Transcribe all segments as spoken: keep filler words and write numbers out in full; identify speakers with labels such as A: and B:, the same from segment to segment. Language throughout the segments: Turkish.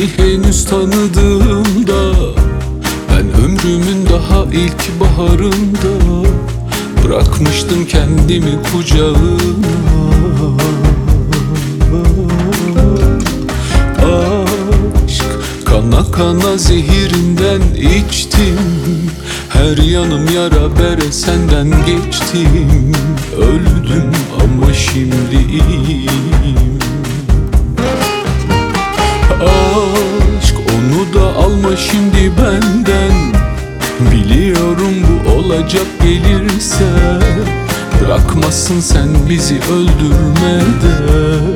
A: henüz tanıdığımda, ben ömrümün daha ilk baharında bırakmıştım kendimi kucağına. Aşk kana kana zehirinden içtim, her yanım yara bere senden geçtim. Öldüm ama şimdi iyiyim. Aşk onu da alma şimdi benden, biliyorum bu olacak gelirse. Bırakmasın sen bizi öldürmeden.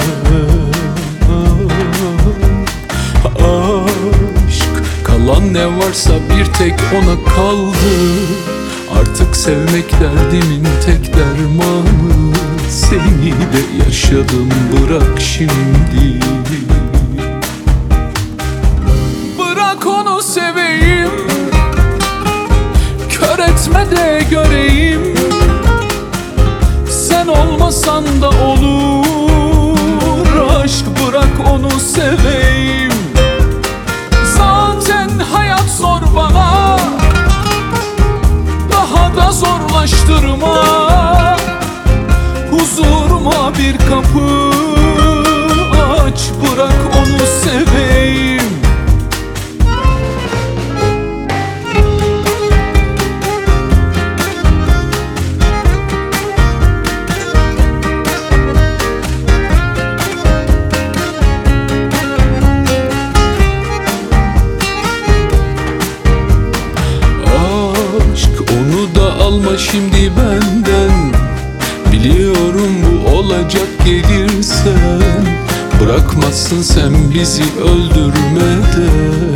A: Aşk kalan ne varsa bir tek ona kaldı. Artık sevmek derdimin tek dermanı. Seni de yaşadım, bırak şimdi. Bırak onu seveyim, kör etme de göreyim. Sen olmasan da olur, aşk bırak onu seveyim. Zaten hayat zor bana, daha da zorlaştırma. Huzuruma bir kapı aç, bırak onu seveyim. Alma şimdi benden, biliyorum bu olacak gelirse. Bırakmazsın sen bizi öldürmeden.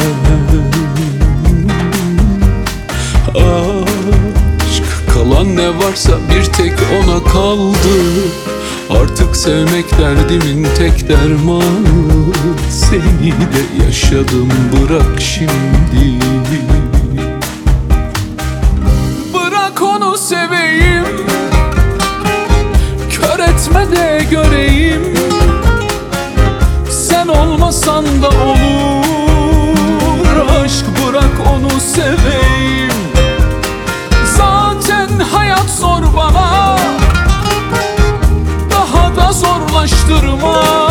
A: Aşk kalan ne varsa bir tek ona kaldı. Artık sevmek derdimin tek dermanı. Seni de yaşadım, bırak şimdi. Onu seveyim, kör etme de göreyim. Sen olmasan da olur, aşk bırak onu seveyim. Zaten hayat zor bana, daha da zorlaştırma.